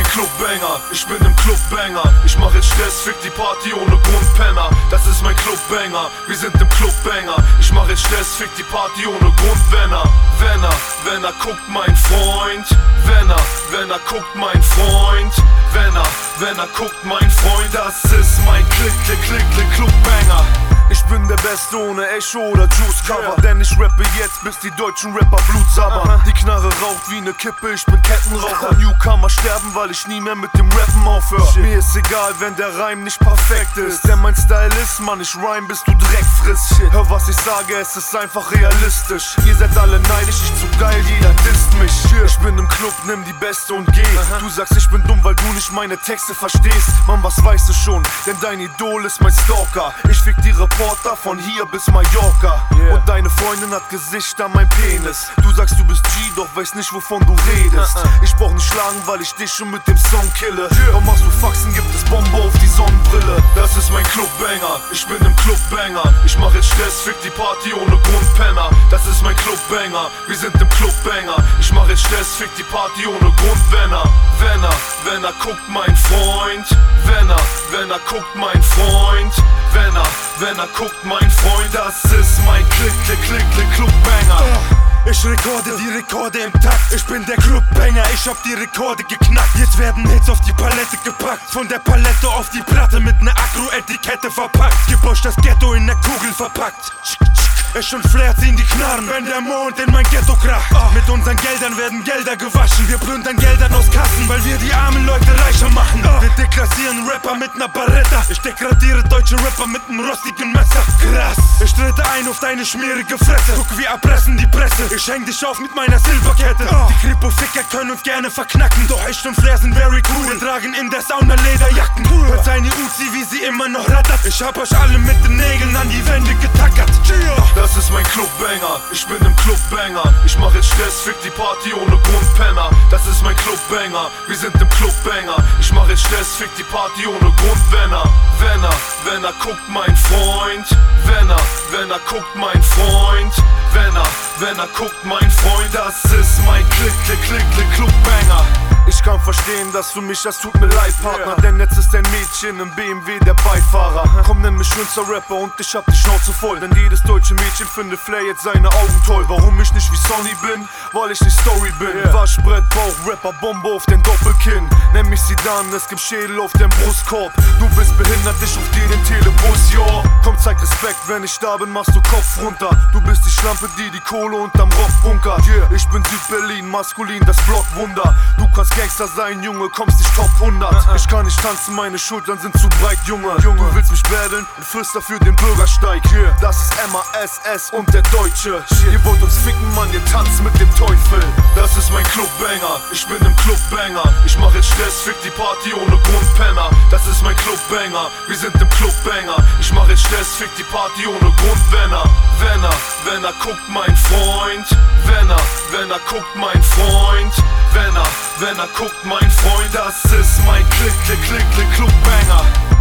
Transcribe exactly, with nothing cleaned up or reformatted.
Clubbanger, ich bin im Clubbanger. Ich mach jetzt Stress, fick die Party ohne Grundpenner. Das ist mein Clubbanger, wir sind im Clubbanger. Ich mach jetzt Stress, fick die Party ohne Grund, wenn er, wenn er, wenn er guckt, mein Freund. Wenn er, wenn er guckt, mein Freund. Wenn er, wenn er guckt, mein Freund. Das ist mein Klick, Klick, Klick, Klick, Clubbanger. Ich bin der Beste ohne Echo oder Juice-Cover, yeah. Denn ich rappe jetzt, bis die deutschen Rapper Blut sabbern. uh-huh. Die Knarre raucht wie ne Kippe, ich bin Kettenraucher. Newcomer sterben, weil ich nie mehr mit dem Rappen aufhör. Shit. Mir ist egal, wenn der Reim nicht perfekt ist, denn mein Style ist, Mann, ich rhyme, bis du Dreck frisst. Shit. Hör, was ich sage, es ist einfach realistisch. Ihr seid alle neidisch, ich zu geil, jeder disst mich. Shit. Ich bin im Club, nimm die Beste und geh. uh-huh. Du sagst, ich bin dumm, weil du nicht meine Texte verstehst. Mann, was weißt du schon, denn dein Idol ist mein Stalker. Ich fick die Reporter von hier bis Mallorca, yeah. Und deine Freundin hat Gesicht an mein Penis. Du sagst, du bist G, doch weißt nicht, wovon du redest. uh -uh. Ich brauch nicht schlagen, weil ich dich schon mit dem Song kille. yeah. Warum machst du Faxen, gibt es Bombe auf die Sonnenbrille. Das ist mein Clubbanger, ich bin im Clubbanger. Ich mach jetzt Stress, fick die Party ohne Grundpenner. Das ist mein Clubbanger, wir sind im Clubbanger. Ich mach jetzt Stress, fick die Party ohne Grund, wenn er, wenn er, wenn er guckt, mein Freund. Wenn er, wenn er guckt, mein Freund. Wenn er, wenn er guckt, mein Freund. Das ist mein Klick, Klick, Klick, Klick, Clubbanger. Ich rekorde die Rekorde im Takt. Ich bin der Clubbanger, ich hab die Rekorde geknackt. Jetzt werden Hits auf die Palette gepackt. Von der Palette auf die Platte mit ner Agro-Etikette verpackt. Gib euch das Ghetto in ner Kugel verpackt. Es schon Flair ziehen die Knarren, wenn der Mond in mein Ghetto kracht. oh. Mit unseren Geldern werden Gelder gewaschen. Wir plündern Geldern aus Kassen, weil wir die armen Leute reicher machen. oh. Wir deklassieren Rapper mit ner Barretta. Ich degradiere deutsche Rapper mit nem rostigen Messer. Krass, ich trete ein auf deine schmierige Fresse. Guck, wir erpressen die Presse. Ich häng dich auf mit meiner Silberkette. oh. Die Kripo-Ficker können uns gerne verknacken, doch Echt und Flair sind very cool. Wir tragen in der Sauna Lederjacken. Hört seine Uzi, wie sie immer noch rattert. Ich hab euch alle mit den Nägeln an die Wände getackert. Das ist mein Clubbanger, ich bin im Clubbanger. Ich mach jetzt Stress, fick die Party ohne Grundpenner. Das ist mein Clubbanger, wir sind im Clubbanger. Ich mach jetzt Stress, fick die Party ohne Grund, wenn er, wenn er, wenn er guckt, mein Freund. Wenn er, wenn er guckt, mein Freund. Wenn er, wenn er guckt, mein Freund. Das ist mein Klick, Klick, Klick, Klick, Clubbanger. Ich kann verstehen, dass du mich, das tut mir leid, Partner, yeah. Denn jetzt ist dein Mädchen im B M W der Beifahrer. uh-huh. Komm, nenn mich schönster Rapper und ich hab die Schnauze voll, denn jedes deutsche Mädchen findet Flair jetzt seine Augen toll. Warum ich nicht wie Sonny bin? Weil ich nicht Story bin. yeah. Waschbrett, Bauch, Rapper, Bombe auf den Doppelkinn. Nenn mich Sidan, es gibt Schädel auf dem Brustkorb. Du bist behindert, ich ruf dir den Telebus, yo. Komm, zeig Respekt, wenn ich da bin, machst du Kopf runter. Du bist die Schlampe, die die Kohle unterm Rock bunkert. yeah. Ich bin Südberlin, maskulin, das Blockwunder. Du kannst Gangster sein, Junge, kommst nicht Top hundert. uh-uh. Ich kann nicht tanzen, meine Schultern sind zu breit, Junge. Junge. Du willst mich battlen und führst dafür den Bürgersteig. yeah. Das ist M A S S und der Deutsche. Shit. Ihr wollt uns ficken, Mann, ihr tanzt mit dem Teufel. Das ist mein Clubbanger, ich bin im Clubbanger. Ich mach jetzt Stress, fick die Party ohne Grundpenner. Das ist mein Clubbanger, wir sind im Clubbanger. Ich mach jetzt Stress, fick die Party ohne Grund, wenn er, wenn er, wenn er guckt, mein Freund. Wenn er, wenn er guckt, mein Freund. Wenn er, wenn er guckt, mein Freund. Das ist mein Klick, Klick, Klick, Klick, Clubbanger.